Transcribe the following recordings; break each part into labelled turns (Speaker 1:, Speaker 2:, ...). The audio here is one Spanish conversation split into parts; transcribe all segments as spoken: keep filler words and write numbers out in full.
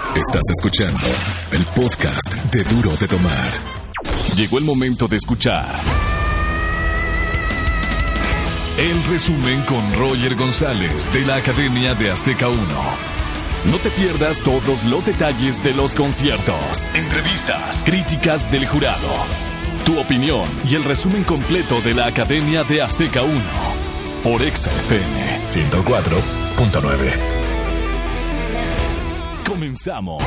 Speaker 1: Estás escuchando el podcast de Duro de Tomar. Llegó el momento de escuchar el resumen con Roger González de la Academia de Azteca uno. No te pierdas todos los detalles de los conciertos, entrevistas, críticas del jurado, tu opinión y el resumen completo de la Academia de Azteca uno por Exa F M ciento cuatro punto nueve. Comenzamos.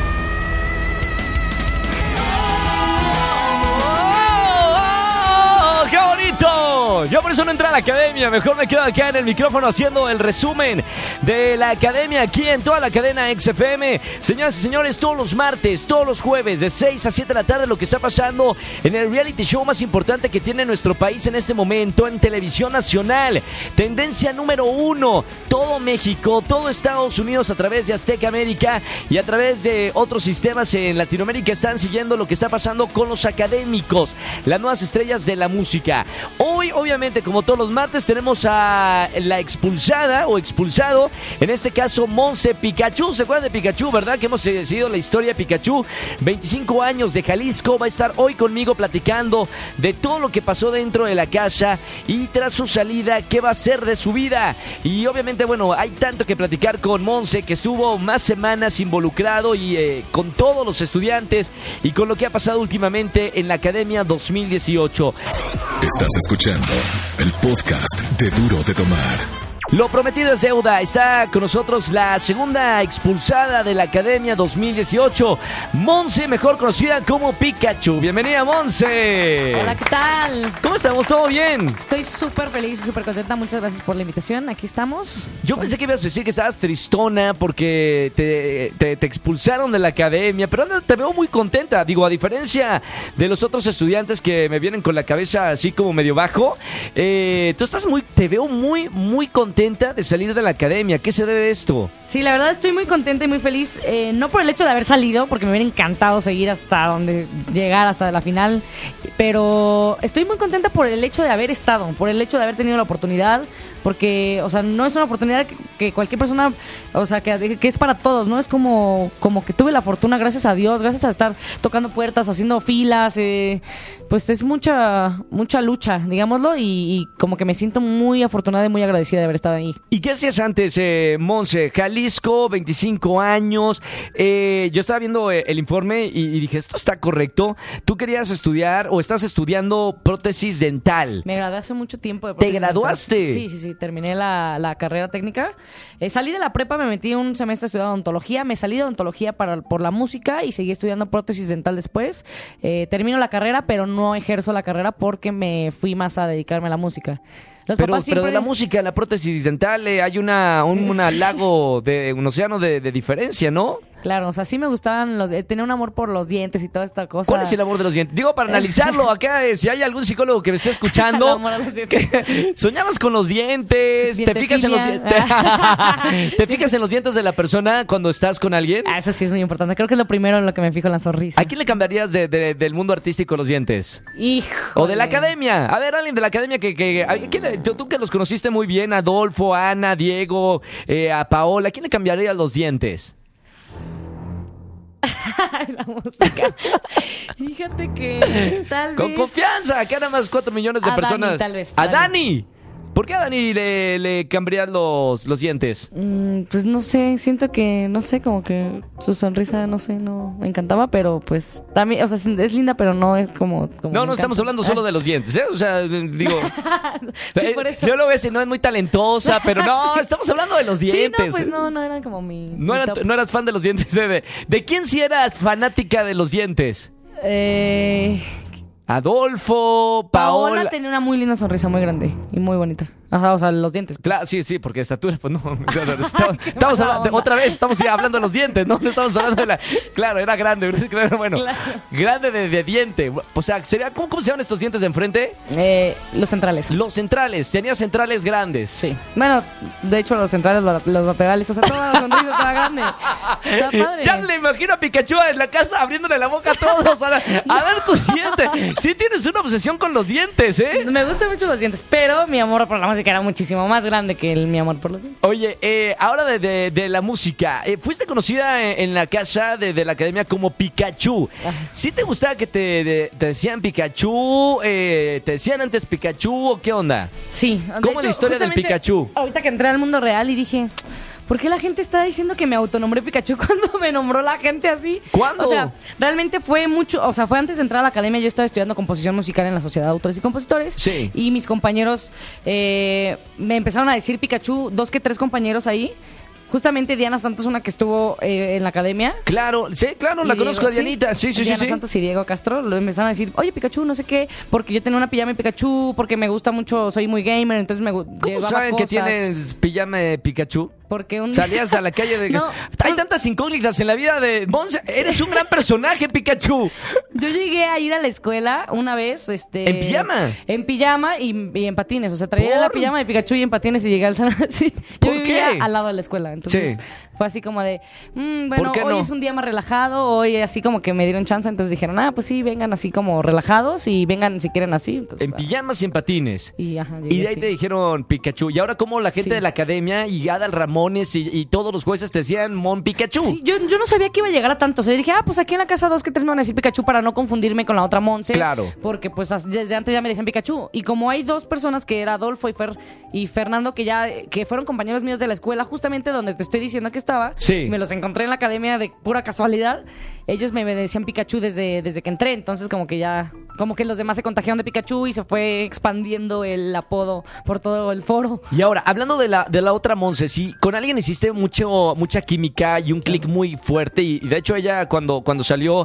Speaker 2: ¡Qué bonito! Yo por eso no entré a la academia. Mejor me quedo acá en el micrófono haciendo el resumen de la academia aquí en toda la cadena X F M. Señoras y señores, todos los martes, todos los jueves de seis a siete de la tarde lo que está pasando en el reality show más importante que tiene nuestro país en este momento en televisión nacional. Tendencia número uno. Todo México, todo Estados Unidos a través de Azteca América y a través de otros sistemas en Latinoamérica están siguiendo lo que está pasando con los académicos, las nuevas estrellas de la música. Hoy, obviamente, como todos los martes, tenemos a la expulsada o expulsado, en este caso, Monse Pikachu. ¿Se acuerdan de Pikachu, verdad? Que hemos seguido la historia de Pikachu. veinticinco años de Jalisco. Va a estar hoy conmigo platicando de todo lo que pasó dentro de la casa y tras su salida, qué va a ser de su vida. Y obviamente, bueno, hay tanto que platicar con Monse, que estuvo más semanas involucrado y eh, con todos los estudiantes y con lo que ha pasado últimamente en la Academia dos mil dieciocho.
Speaker 1: Estás escuchando el podcast de Duro de Tomar.
Speaker 2: Lo prometido es deuda. Está con nosotros la segunda expulsada de la Academia dos mil dieciocho, Monse, mejor conocida como Pikachu. Bienvenida, Monse.
Speaker 3: Hola, ¿qué tal?
Speaker 2: ¿Cómo estamos? ¿Todo bien?
Speaker 3: Estoy súper feliz y súper contenta. Muchas gracias por la invitación. Aquí estamos.
Speaker 2: Yo pensé que ibas a decir que estabas tristona porque te, te, te expulsaron de la academia, pero anda, te veo muy contenta. Digo, a diferencia de los otros estudiantes que me vienen con la cabeza así como medio bajo, eh, tú estás muy, te veo muy, muy contenta de salir de la academia. ¿Qué se debe esto?
Speaker 3: Sí, la verdad estoy muy contenta y muy feliz, eh, no por el hecho de haber salido, porque me hubiera encantado seguir hasta donde llegar, hasta la final, pero estoy muy contenta por el hecho de haber estado, por el hecho de haber tenido la oportunidad, porque, o sea, no es una oportunidad que, que cualquier persona, o sea, que, que es para todos, ¿no? Es como, como que tuve la fortuna, gracias a Dios, gracias a estar tocando puertas, haciendo filas, eh, pues es mucha, mucha lucha, digámoslo, y, y como que me siento muy afortunada y muy agradecida de haber estado ahí.
Speaker 2: ¿Y qué hacías antes, eh, Monse? Jalisco, veinticinco años. Eh, yo estaba viendo eh, el informe y, y dije, ¿esto está correcto? ¿Tú querías estudiar o estás estudiando prótesis dental?
Speaker 3: Me gradué hace mucho tiempo de
Speaker 2: ¿Te
Speaker 3: prótesis
Speaker 2: graduaste?
Speaker 3: dental. Sí, sí, sí. Terminé la, la carrera técnica. Eh, salí de la prepa, me metí un semestre a estudiar odontología. Me salí de odontología para, por la música y seguí estudiando prótesis dental después. Eh, termino la carrera, pero no ejerzo la carrera porque me fui más a dedicarme a la música. Los
Speaker 2: pero,
Speaker 3: papás siempre...
Speaker 2: pero de la música, la prótesis dental, eh, hay una un una lago, de un océano de, de diferencia, ¿no?
Speaker 3: Claro, o sea, sí me gustaban los... Eh, tenía un amor por los dientes y toda esta cosa.
Speaker 2: ¿Cuál es el amor de los dientes? Digo, para analizarlo acá, eh, si hay algún psicólogo que me esté escuchando...
Speaker 3: El amor a los dientes.
Speaker 2: Que, soñabas con los dientes, te fijas, en los dientes, te fijas en los dientes de la persona cuando estás con alguien.
Speaker 3: Ah, eso sí es muy importante. Creo que es lo primero en lo que me fijo en la sonrisa.
Speaker 2: ¿A quién le cambiarías de, de, del mundo artístico los dientes?
Speaker 3: Hijo.
Speaker 2: O de la academia. A ver, alguien de la academia que... que a, ¿quién, tú, tú que los conociste muy bien, Adolfo, Ana, Diego, eh, a Paola, ¿a quién le cambiarías los dientes?
Speaker 3: La música. Fíjate que tal
Speaker 2: Con
Speaker 3: vez...
Speaker 2: confianza, acá nada más cuatro millones de
Speaker 3: a
Speaker 2: personas.
Speaker 3: Dani, tal vez.
Speaker 2: ¡A
Speaker 3: Dani!
Speaker 2: Dani! ¿Por qué a Dani le, le cambiarían los, los dientes?
Speaker 3: Mm, pues no sé, siento que, no sé, como que su sonrisa, no sé, no me encantaba, pero pues también, o sea, es linda, pero no es como... como
Speaker 2: No, no estamos hablando solo de los dientes, ¿eh? O sea, digo...
Speaker 3: Sí,
Speaker 2: eh,
Speaker 3: por eso.
Speaker 2: Yo lo veo si no es muy talentosa, pero no,
Speaker 3: Sí.
Speaker 2: estamos hablando de los dientes.
Speaker 3: Sí, no, pues no, no eran como mi...
Speaker 2: No,
Speaker 3: mi
Speaker 2: era-
Speaker 3: top.
Speaker 2: no eras fan de los dientes. ¿De, de, de quién sí eras fanática de los dientes?
Speaker 3: Eh...
Speaker 2: Adolfo,
Speaker 3: Paola
Speaker 2: Paola...
Speaker 3: tenía una muy linda sonrisa, muy grande y muy bonita. Ajá, o sea, los dientes. pues.
Speaker 2: Claro, sí, sí, porque estatura, pues no. Estamos, estamos
Speaker 3: mala
Speaker 2: hablando,
Speaker 3: onda.
Speaker 2: otra vez estamos ya hablando de los dientes, ¿no? No estamos hablando de la. Claro, era grande, claro, bueno.
Speaker 3: Claro.
Speaker 2: Grande de, de diente. O sea, sería, ¿cómo, ¿cómo se llaman estos dientes de enfrente?
Speaker 3: Eh, los centrales.
Speaker 2: Los centrales, tenía centrales grandes.
Speaker 3: Sí. Bueno, de hecho, los centrales, los, los laterales, o sea, toda la sonrisa estaba grande. Está padre.
Speaker 2: Ya le imagino a Pikachu en la casa abriéndole la boca a todos. A, la- a ver tus dientes. Sí tienes una obsesión con los dientes, ¿eh?
Speaker 3: Me gustan mucho los dientes, pero mi amor por la música música era muchísimo más grande que el mi amor por los niños.
Speaker 2: Oye, eh, ahora de, de, de la música, eh, fuiste conocida en, en la casa de, de la academia como Pikachu.
Speaker 3: Ajá.
Speaker 2: ¿Sí te gustaba que te, de- te decían Pikachu? Eh, ¿Te decían antes Pikachu o qué onda?
Speaker 3: Sí. de
Speaker 2: ¿Cómo es la historia del
Speaker 3: justamente
Speaker 2: Pikachu?
Speaker 3: Ahorita que entré al mundo real y dije, ¿por qué la gente está diciendo que me autonombré Pikachu cuando me nombró la gente así?
Speaker 2: ¿Cuándo?
Speaker 3: O sea, realmente fue mucho, o sea, fue antes de entrar a la academia, yo estaba estudiando composición musical en la Sociedad de Autores y Compositores.
Speaker 2: Sí.
Speaker 3: Y mis compañeros eh, me empezaron a decir Pikachu, dos que tres compañeros ahí. Justamente Diana Santos, una que estuvo eh, en la academia.
Speaker 2: Claro, sí, claro, la
Speaker 3: Y
Speaker 2: conozco a
Speaker 3: Diego-
Speaker 2: Dianita. Sí, sí, sí.
Speaker 3: Diana
Speaker 2: sí.
Speaker 3: Santos y Diego Castro lo empezaron a decir, oye, Pikachu, no sé qué, porque yo tenía una pijama de Pikachu, porque me gusta mucho, soy muy gamer, entonces me gu-
Speaker 2: ¿Cómo
Speaker 3: llevaba
Speaker 2: saben que
Speaker 3: cosas.
Speaker 2: tienes pijama de Pikachu?
Speaker 3: Porque un
Speaker 2: Salías a la calle de...
Speaker 3: No.
Speaker 2: Hay tantas incógnitas en la vida de... Monse, eres un gran personaje, Pikachu.
Speaker 3: Yo llegué a ir a la escuela una vez, este...
Speaker 2: ¿En pijama?
Speaker 3: En pijama y, y en patines. O sea, traía
Speaker 2: ¿Por?
Speaker 3: la pijama de Pikachu y en patines y llegué al salón así. Yo
Speaker 2: ¿Por
Speaker 3: vivía
Speaker 2: qué?
Speaker 3: al lado de la escuela. Entonces,
Speaker 2: Sí.
Speaker 3: fue así como de... mm, bueno,
Speaker 2: ¿Por qué
Speaker 3: hoy
Speaker 2: no?
Speaker 3: es un día más relajado. Hoy así como que me dieron chance. Entonces dijeron, ah, pues sí, vengan así como relajados y vengan si quieren así. Entonces,
Speaker 2: En
Speaker 3: ah,
Speaker 2: pijamas y en patines.
Speaker 3: Y, ajá, llegué
Speaker 2: Y de ahí
Speaker 3: así.
Speaker 2: te dijeron Pikachu. Y ahora como la gente
Speaker 3: Sí.
Speaker 2: de la academia y Adal Ramones y, y todos los jueces te decían Mon Pikachu.
Speaker 3: Sí, yo, yo no sabía que iba a llegar a tanto. O sea, dije, ah, pues aquí en la casa dos que tres me van a decir Pikachu para no confundirme con la otra Monse.
Speaker 2: Claro.
Speaker 3: Porque pues as- desde antes ya me decían Pikachu. Y como hay dos personas que era Adolfo y Fer y Fernando que ya que fueron compañeros míos de la escuela, justamente donde te estoy diciendo que estaba,
Speaker 2: Sí.
Speaker 3: me los encontré en la academia de pura casualidad. Ellos me me decían Pikachu desde, desde que entré. Entonces como que ya, como que los demás se contagiaron de Pikachu y se fue expandiendo el apodo por todo el foro.
Speaker 2: Y ahora, hablando de la, de la otra Monse, sí, con alguien hiciste mucho, mucha química y un clic muy fuerte. Y, y de hecho ella cuando, cuando salió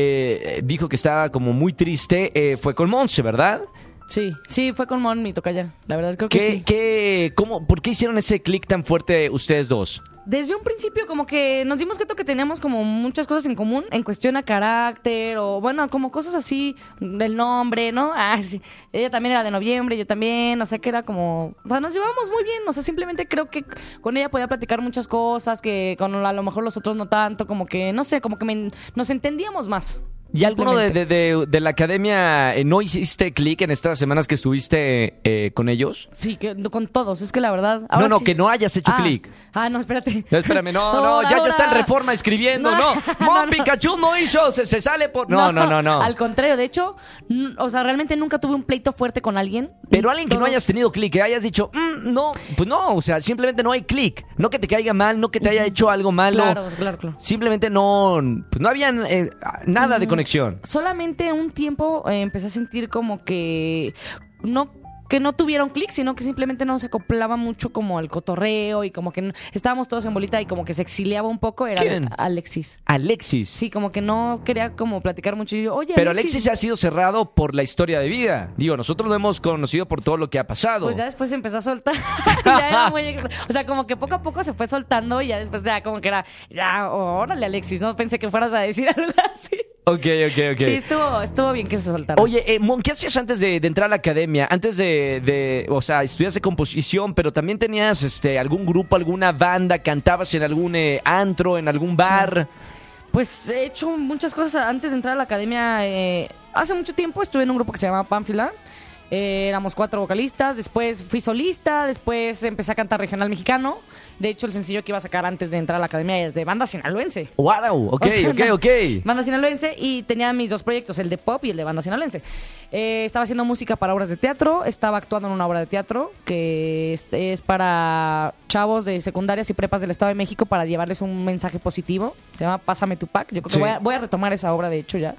Speaker 2: eh, dijo que estaba como muy triste. eh, fue con Monse, ¿verdad?
Speaker 3: Sí, sí, fue con Mon, mi tocaya. La verdad, creo que
Speaker 2: ¿Qué,
Speaker 3: sí.
Speaker 2: qué, cómo, ¿Por qué hicieron ese clic tan fuerte ustedes dos?
Speaker 3: Desde un principio como que nos dimos cuenta que teníamos como muchas cosas en común en cuestión a carácter o bueno, como cosas así, del nombre, ¿no? Ah, sí. Ella también era de noviembre, yo también, o sea que era como, o sea, nos llevábamos muy bien, o sea, simplemente creo que con ella podía platicar muchas cosas que con a lo mejor los otros no tanto, como que, no sé, como que me- nos entendíamos más.
Speaker 2: ¿Y alguno de,
Speaker 3: Simplemente.
Speaker 2: de, de- de la academia eh, no hiciste clic en estas semanas que estuviste eh, con ellos?
Speaker 3: Sí, que con todos, es que la verdad...
Speaker 2: No,
Speaker 3: ahora
Speaker 2: no,
Speaker 3: sí-
Speaker 2: que no hayas hecho
Speaker 3: Ah,
Speaker 2: clic.
Speaker 3: Ah, no, espérate.
Speaker 2: No, espérame, no, no, ya, ya está el Reforma escribiendo, no.
Speaker 3: No,
Speaker 2: Mon
Speaker 3: no, no.
Speaker 2: Pikachu no hizo, se, se sale por... No, no, no, no.
Speaker 3: Al contrario, de hecho, n- o sea, realmente nunca tuve un pleito fuerte con alguien.
Speaker 2: Pero alguien que no
Speaker 3: Todos-
Speaker 2: hayas tenido clic, que hayas dicho, "Mm, no, pues no, o sea, simplemente no hay clic. No que te caiga mal, no que te haya hecho algo malo.
Speaker 3: Claro, claro, claro.
Speaker 2: Simplemente no, pues no había eh, nada de
Speaker 3: Mm.
Speaker 2: conexión.
Speaker 3: Solamente un tiempo eh, empecé a sentir como que no que no tuvieron clic, sino que simplemente no se acoplaba mucho como al cotorreo y como que no- estábamos todos en bolita y como que se exiliaba un poco, era
Speaker 2: ¿Quién?
Speaker 3: Alexis.
Speaker 2: Alexis.
Speaker 3: Sí, como que no quería como platicar mucho y yo, oye,
Speaker 2: Pero Alexis ha sido cerrado por la historia de vida. Digo, nosotros lo hemos conocido por todo lo que ha pasado.
Speaker 3: Pues ya después se empezó a soltar. Ya era muy ex- o sea, como que poco a poco se fue soltando y ya después ya como que era, ya, órale Alexis, no pensé que fueras a decir algo así.
Speaker 2: Ok, ok, ok.
Speaker 3: Sí, estuvo, estuvo bien que se soltara.
Speaker 2: Oye, eh, Mon, ¿qué hacías antes de, de entrar a la academia? Antes de, de, o sea, estudiaste composición, pero también tenías este, algún grupo, alguna banda, cantabas en algún eh, antro, en algún bar.
Speaker 3: Pues he hecho muchas cosas antes de entrar a la academia. eh, hace mucho tiempo estuve en un grupo que se llama Pánfila. Eh, éramos cuatro vocalistas, después fui solista, después empecé a cantar regional mexicano. De hecho, el sencillo que iba a sacar antes de entrar a la academia es de banda sinaloense.
Speaker 2: Wow, ok,
Speaker 3: O sea,
Speaker 2: ok,
Speaker 3: no.
Speaker 2: ok.
Speaker 3: Banda sinaloense y tenía mis dos proyectos, el de pop y el de banda sinaloense. Eh, estaba haciendo música para obras de teatro, estaba actuando en una obra de teatro que es, es para chavos de secundarias y prepas del Estado de México para llevarles un mensaje positivo. Se llama Pásame tu pack. Yo creo
Speaker 2: Sí.
Speaker 3: que voy a, voy a retomar esa obra, de hecho, ya.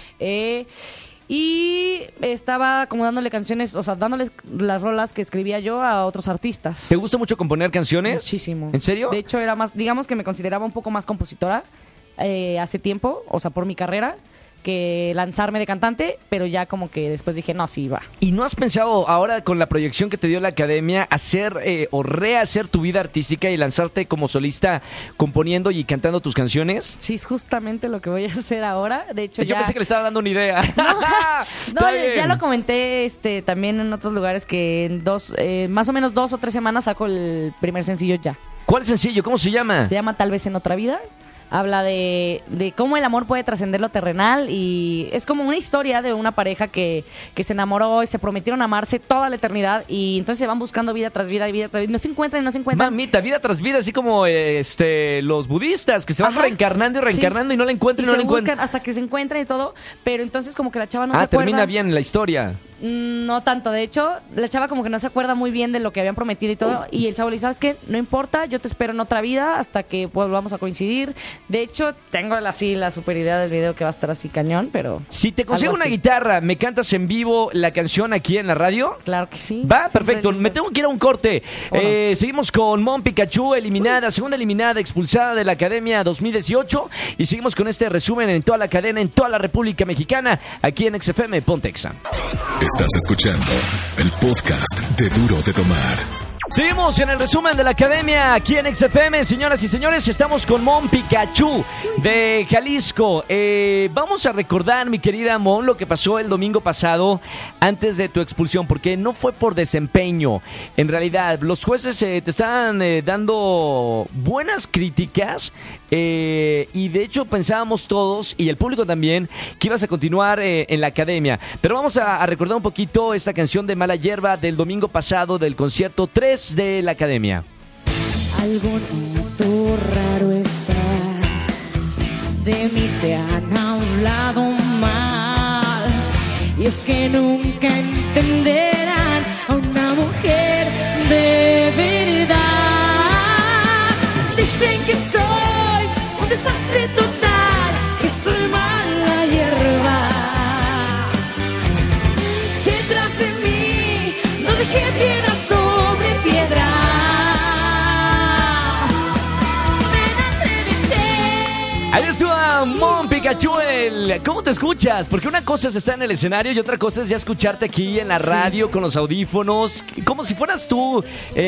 Speaker 3: Eh, y estaba como dándole canciones, o sea, dándoles las rolas que escribía yo a otros artistas.
Speaker 2: ¿Te gusta mucho componer canciones?
Speaker 3: Muchísimo.
Speaker 2: ¿En serio?
Speaker 3: De hecho, era más, digamos que me consideraba un poco más compositora eh, hace tiempo, o sea, por mi carrera, que lanzarme de cantante, pero ya como que después dije, no, sí, va.
Speaker 2: ¿Y no has pensado ahora con la proyección que te dio la academia hacer eh, o rehacer tu vida artística y lanzarte como solista componiendo y cantando tus canciones?
Speaker 3: Sí, es justamente lo que voy a hacer ahora. De hecho,
Speaker 2: Yo
Speaker 3: ya...
Speaker 2: pensé que le estaba dando una idea.
Speaker 3: No,
Speaker 2: Está
Speaker 3: ya, ya
Speaker 2: bien.
Speaker 3: lo comenté este, también en otros lugares que en dos, eh, más o menos dos o tres semanas saco el primer sencillo ya.
Speaker 2: ¿Cuál sencillo? ¿Cómo se llama?
Speaker 3: Se llama Tal vez en otra vida. habla de, de cómo el amor puede trascender lo terrenal y es como una historia de una pareja que, que se enamoró y se prometieron amarse toda la eternidad y entonces se van buscando vida tras vida y vida tras vida y no se encuentran y no se encuentran.
Speaker 2: Mamita, vida tras vida, así como este los budistas que se van
Speaker 3: Ajá.
Speaker 2: reencarnando y reencarnando sí. y no la encuentran y, y no
Speaker 3: se
Speaker 2: la encuentran.
Speaker 3: Hasta que se encuentran y todo, pero entonces como que la chava no
Speaker 2: ah,
Speaker 3: se acuerda.
Speaker 2: termina bien la historia.
Speaker 3: No tanto, de hecho, la chava como que no se acuerda muy bien de lo que habían prometido y todo, y el chavo le dice, ¿sabes qué? No importa, yo te espero en otra vida hasta que pues, volvamos a coincidir. De hecho, tengo así la super idea del video que va a estar así cañón, pero...
Speaker 2: Si te consigo una guitarra, ¿me cantas en vivo la canción aquí en la radio?
Speaker 3: Claro que sí.
Speaker 2: Va, perfecto, me tengo que ir a un corte. Eh,
Speaker 3: no?
Speaker 2: Seguimos con Mon Pikachu, eliminada, Uy. segunda eliminada, expulsada de la Academia dos mil dieciocho, y seguimos con este resumen en toda la cadena, en toda la República Mexicana, aquí en X F M, Ponte Exa.
Speaker 1: Estás escuchando el podcast de Duro de Tomar.
Speaker 2: Seguimos en el resumen de la Academia aquí en X F M, señoras y señores, estamos con Mon Pikachu de Jalisco. Eh, vamos a recordar, mi querida Mon, lo que pasó el domingo pasado antes de tu expulsión, porque no fue por desempeño. En realidad, los jueces eh, te estaban eh, dando buenas críticas eh, y de hecho pensábamos todos, y el público también, que ibas a continuar eh, en la Academia. Pero vamos a, a recordar un poquito esta canción de Mala Hierba del domingo pasado del concierto tres de la Academia.
Speaker 4: Algo noto raro estás, de mí te han hablado mal, y es que nunca entenderán a una mujer de verdad. Dicen que soy un desastre total, que soy mala hierba, que tras de mí no dejé piedra sobre piedra.
Speaker 2: Ahí estuvo Mon Pikachu. El... ¿Cómo te escuchas? Porque una cosa es estar en el escenario y otra cosa es ya escucharte aquí en la radio sí. con los audífonos. Como si fueras tú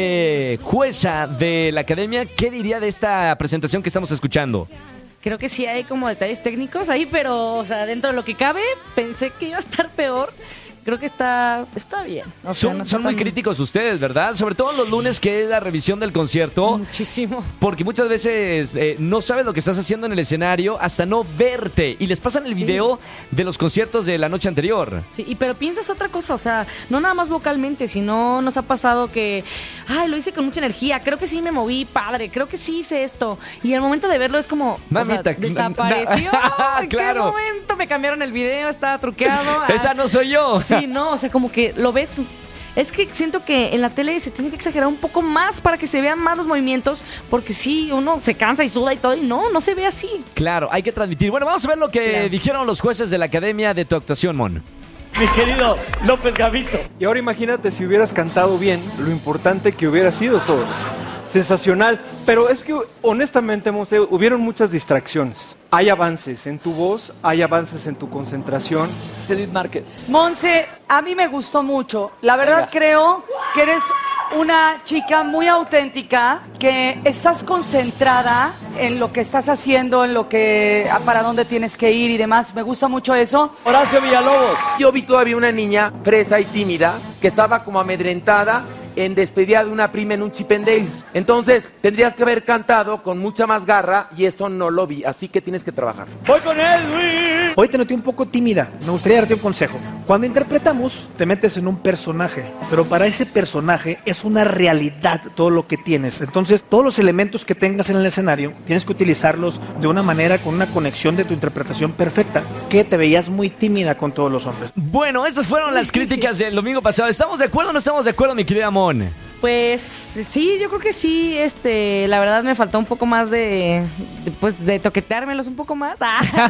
Speaker 2: eh, jueza de la Academia. ¿Qué diría de esta presentación que estamos escuchando?
Speaker 3: Creo que sí hay como detalles técnicos ahí, pero o sea, dentro de lo que cabe, pensé que iba a estar peor. Creo que está, está bien. O sea,
Speaker 2: son
Speaker 3: no
Speaker 2: son muy
Speaker 3: tan...
Speaker 2: críticos ustedes, ¿verdad? Sobre todo los sí. lunes, que es la revisión del concierto.
Speaker 3: Muchísimo.
Speaker 2: Porque muchas veces eh, no sabes lo que estás haciendo en el escenario hasta no verte. Y les pasan el sí. video de los conciertos de la noche anterior.
Speaker 3: Sí, y pero piensas otra cosa, o sea, no nada más vocalmente, sino nos ha pasado que, ay, lo hice con mucha energía, creo que sí me moví, padre, creo que sí hice esto. Y al momento de verlo es como,
Speaker 2: Mamita,
Speaker 3: o sea, desapareció. ¿En
Speaker 2: claro.
Speaker 3: qué momento me cambiaron el video? Estaba truqueado.
Speaker 2: Esa no soy yo.
Speaker 3: Sí, no, o sea, como que lo ves. Es que siento que en la tele se tiene que exagerar un poco más para que se vean más los movimientos, porque sí, uno se cansa y suda y todo, y no, no se ve así.
Speaker 2: Claro, hay que transmitir. Bueno, vamos a ver lo que claro. dijeron los jueces de la Academia de tu actuación, Mon.
Speaker 5: Mi querido López Gavito.
Speaker 6: Y ahora imagínate si hubieras cantado bien, lo importante que hubiera sido todo. Sensacional, pero es que honestamente, Monse, hubieron muchas distracciones. Hay avances en tu voz, hay avances en tu concentración.
Speaker 5: Edith Márquez.
Speaker 7: Monse, a mí me gustó mucho. La verdad Venga. creo que eres una chica muy auténtica, que estás concentrada en lo que estás haciendo, en lo que, para dónde tienes que ir y demás. Me gusta mucho eso.
Speaker 5: Horacio Villalobos.
Speaker 8: Yo vi todavía una niña fresa y tímida que estaba como amedrentada en despedida de una prima en un chipendale. Entonces, tendrías que haber cantado con mucha más garra y eso no lo vi, así que tienes que trabajar.
Speaker 5: Voy con él, Luis.
Speaker 9: Hoy te noté un poco tímida. Me gustaría darte un consejo. Cuando interpretamos, te metes en un personaje, pero para ese personaje es una realidad todo lo que tienes. Entonces, todos los elementos que tengas en el escenario, tienes que utilizarlos de una manera con una conexión de tu interpretación perfecta, que te veías muy tímida con todos los hombres.
Speaker 2: Bueno, estas fueron las críticas del domingo pasado. ¿Estamos de acuerdo o no estamos de acuerdo, mi querida Mon?
Speaker 3: Pues sí, yo creo que sí, este, la verdad me faltó un poco más de, de pues, de toqueteármelos un poco más.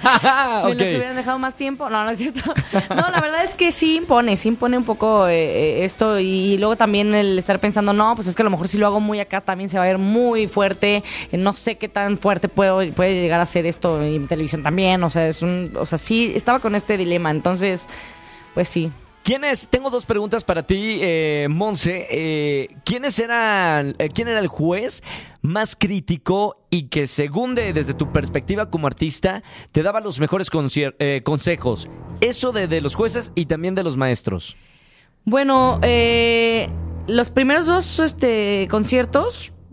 Speaker 3: Ah, me okay. los hubieran dejado más tiempo. No, no es cierto. No, la verdad es que sí impone, sí impone un poco eh, esto, y luego también el estar pensando, no, pues es que a lo mejor si lo hago muy acá también se va a ver muy fuerte. No sé qué tan fuerte puedo, puede llegar a ser esto en televisión también. O sea, es un, o sea, sí estaba con este dilema, entonces, pues sí.
Speaker 2: ¿Quiénes? Tengo dos preguntas para ti, eh, Monse. Eh, ¿Quiénes eran, eh, ¿Quién era el juez más crítico y que, según de, desde tu perspectiva como artista, te daba los mejores concier- eh, consejos? Eso de, de los jueces y también de los maestros.
Speaker 3: Bueno, eh, los primeros dos este, conciertos,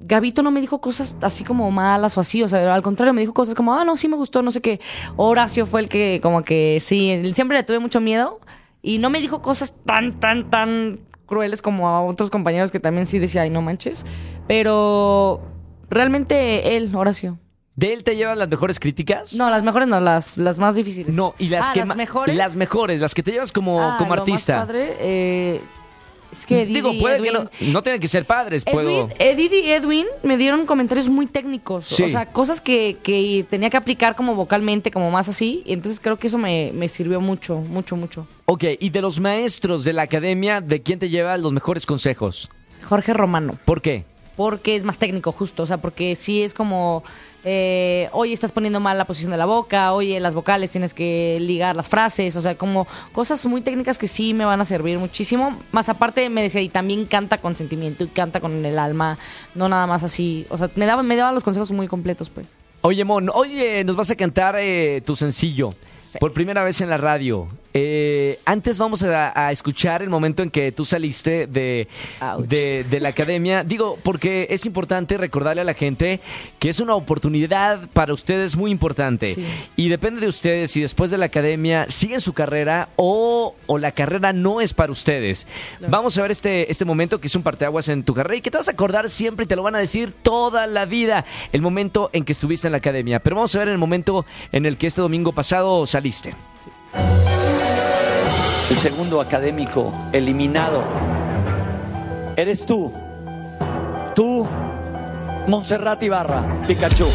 Speaker 3: Gabito no me dijo cosas así como malas o así, o sea, al contrario, me dijo cosas como, ah, no, sí me gustó, no sé qué. Horacio fue el que, como que sí, siempre le tuve mucho miedo y no me dijo cosas tan, tan, tan crueles como a otros compañeros que también sí decía, ay, no manches. Pero realmente él, Horacio.
Speaker 2: ¿De él te llevan las mejores críticas?
Speaker 3: No, las mejores no, las, las más difíciles.
Speaker 2: No, y las
Speaker 3: ah,
Speaker 2: que
Speaker 3: las
Speaker 2: ma-
Speaker 3: mejores.
Speaker 2: Las mejores, las que te llevas como,
Speaker 3: ah,
Speaker 2: como
Speaker 3: lo
Speaker 2: artista.
Speaker 3: Más padre, eh, es que Edith
Speaker 2: Digo,
Speaker 3: y
Speaker 2: puede
Speaker 3: Edwin,
Speaker 2: que no, no tienen que ser padres, puedo.
Speaker 3: Edwin, Edith y Edwin me dieron comentarios muy técnicos.
Speaker 2: Sí.
Speaker 3: O sea, cosas que, que tenía que aplicar como vocalmente, como más así. Y entonces creo que eso me, me sirvió mucho, mucho, mucho.
Speaker 2: Ok, y de los maestros de la academia, ¿de quién te lleva los mejores consejos?
Speaker 3: Jorge Romano.
Speaker 2: ¿Por qué?
Speaker 3: Porque es más técnico, justo. O sea, porque sí es como, eh, oye, estás poniendo mal la posición de la boca, oye, las vocales tienes que ligar las frases. O sea, como cosas muy técnicas que sí me van a servir muchísimo. Más aparte me decía, y también canta con sentimiento y canta con el alma, no nada más así. O sea, me daba, me daba los consejos muy completos, pues.
Speaker 2: Oye, Mon, oye, nos vas a cantar eh, tu sencillo. Sí. Por primera vez en la radio. Eh, antes vamos a, a escuchar el momento en que tú saliste de, de, de la academia. Digo, porque es importante recordarle a la gente que es una oportunidad para ustedes muy importante. Sí. Y depende de ustedes si después de la academia siguen su carrera o, o la carrera no es para ustedes. Claro. Vamos a ver este, este momento que es un parteaguas en tu carrera y que te vas a acordar siempre y te lo van a decir toda la vida. El momento en que estuviste en la academia. Pero vamos a ver el momento en el que este domingo pasado saliste. Sí.
Speaker 5: El segundo académico eliminado eres tú. Tú, Montserrat Ibarra, Pikachu.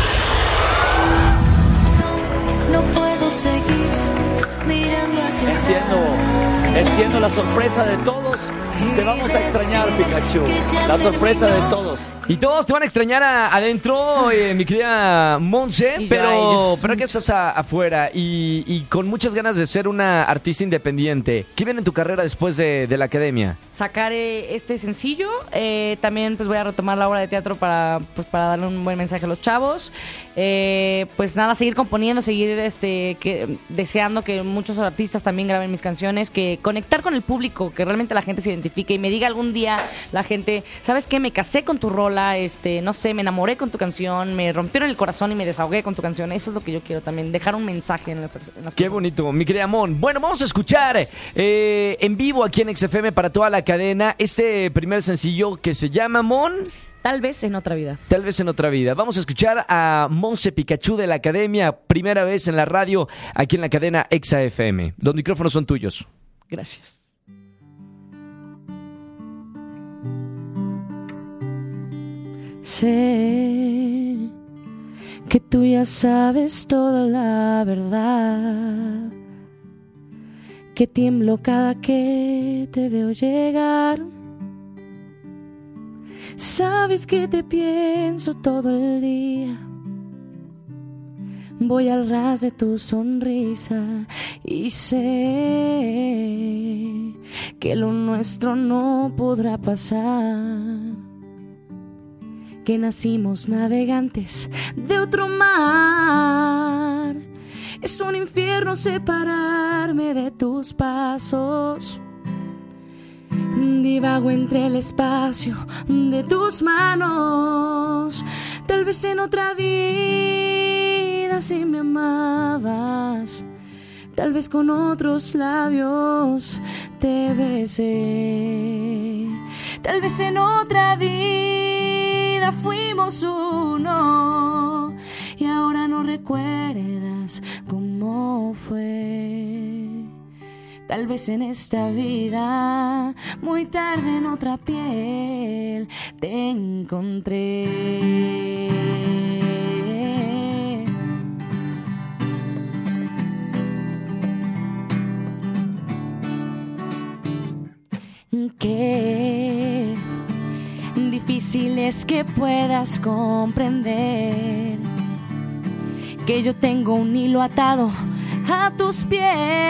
Speaker 4: No, no puedo seguir mirando hacia
Speaker 5: Entiendo, entiendo la sorpresa de todos. Te vamos a extrañar, Pikachu. La sorpresa de todos.
Speaker 2: Y todos te van a extrañar a, adentro, eh, mi querida Monse, pero, pero aquí estás a, afuera y, y con muchas ganas de ser una artista independiente. ¿Qué viene en tu carrera después de, de la academia?
Speaker 3: Sacar eh, este sencillo, eh, también pues voy a retomar la obra de teatro para, pues, para darle un buen mensaje a los chavos. Eh, pues nada, seguir componiendo, seguir este, que, deseando que muchos artistas también graben mis canciones, que conectar con el público, que realmente la gente se identifique y me diga algún día la gente, ¿sabes qué? Me casé con tu rol. Este, no sé, me enamoré con tu canción, me rompieron el corazón y me desahogué con tu canción. Eso es lo que yo quiero también, dejar un mensaje en, la, en las personas.
Speaker 2: Qué bonito, mi querida Mon. Bueno, vamos a escuchar eh, en vivo aquí en X F M para toda la cadena este primer sencillo que se llama Mon.
Speaker 3: Tal vez en otra vida.
Speaker 2: Tal vez en otra vida. Vamos a escuchar a Monse Pikachu de la academia, primera vez en la radio, aquí en la cadena X F M. Los micrófonos son tuyos.
Speaker 3: Gracias. Sé que tú ya sabes toda la verdad, que tiemblo cada que te veo llegar. Sabes que te pienso todo el día, voy al ras de tu sonrisa y sé que lo nuestro no podrá pasar, que nacimos navegantes de otro mar. Es un infierno separarme de tus pasos, divago entre el espacio de tus manos. Tal vez en otra vida si me amabas, tal vez con otros labios te besé, tal vez en otra vida fuimos uno y ahora no recuerdas cómo fue. Tal vez en esta vida, muy tarde en otra piel, te encontré. Qué difícil es que puedas comprender que yo tengo un hilo atado a tus pies.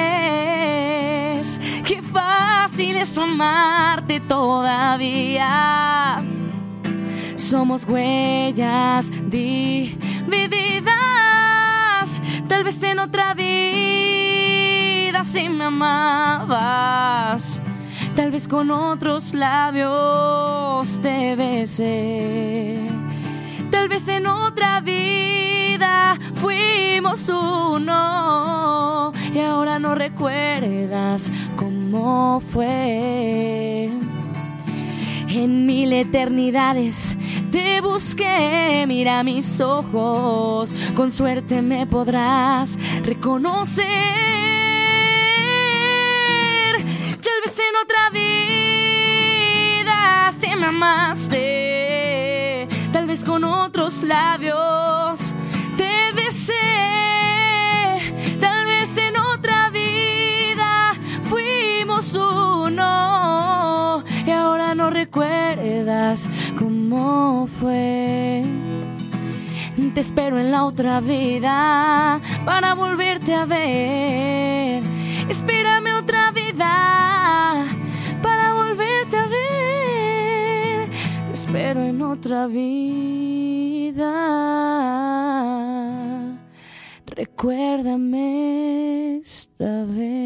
Speaker 3: Qué fácil es amarte todavía. Somos huellas divididas. Tal vez en otra vida si me amabas,
Speaker 4: tal vez con otros labios te besé. Tal vez en otra vida fuimos uno y ahora no recuerdas cómo fue. En mil eternidades te busqué, mira mis ojos, con suerte me podrás reconocer. Tal vez en otra vida si me amaste, tal vez con otros labios te besé. Tal vez en otra vida fuimos uno y ahora no recuerdas cómo fue. Te espero en la otra vida para volverte a ver. Espérame otra vida para volverte a ver. Te espero en otra vida. Recuérdame esta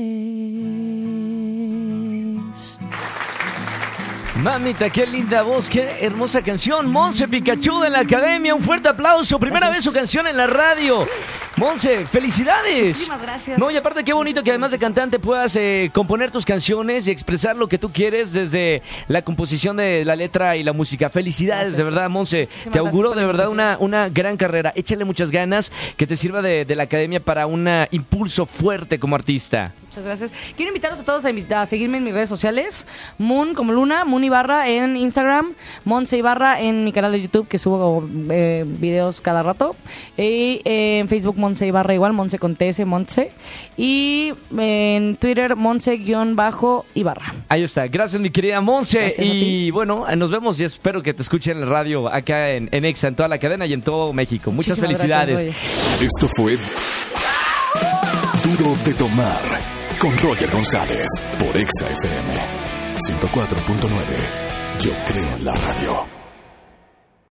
Speaker 4: vez.
Speaker 2: Mamita, qué linda voz, qué hermosa canción. Monse Pikachu de la Academia, un fuerte aplauso. Primera
Speaker 3: Gracias.
Speaker 2: vez su canción en la radio. Monse, felicidades.
Speaker 3: Muchísimas gracias.
Speaker 2: No, y aparte qué bonito que además de cantante puedas eh, componer tus canciones y expresar lo que tú quieres desde la composición de la letra y la música. Felicidades,
Speaker 3: Gracias.
Speaker 2: de verdad, Monse.
Speaker 3: Muchísimas
Speaker 2: Te auguro
Speaker 3: gracias
Speaker 2: de
Speaker 3: por la
Speaker 2: verdad una,
Speaker 3: invitación.
Speaker 2: una gran carrera. Échale muchas ganas, que te sirva de, de la Academia para un impulso fuerte como artista.
Speaker 3: Muchas gracias. Quiero invitarlos a todos a, invita- a seguirme en mis redes sociales. Moon como Luna, Moon Ibarra en Instagram, Monse Ibarra en mi canal de YouTube, que subo eh, videos cada rato. Y eh, en Facebook Monse Ibarra igual, Monse con T S, Monse. Y en Twitter Monse-Ibarra.
Speaker 2: Ahí está. Gracias, mi querida Monse.
Speaker 3: Gracias a
Speaker 2: Y
Speaker 3: ti.
Speaker 2: bueno, nos vemos y espero que te escuchen en la radio acá en, en Exa, en toda la cadena y en todo México. Muchas
Speaker 3: Muchísimas
Speaker 2: felicidades.
Speaker 3: gracias, Roger.
Speaker 1: Esto fue Duro de Tomar con Roger González por Exa F M ciento cuatro punto nueve. Yo creo en la radio.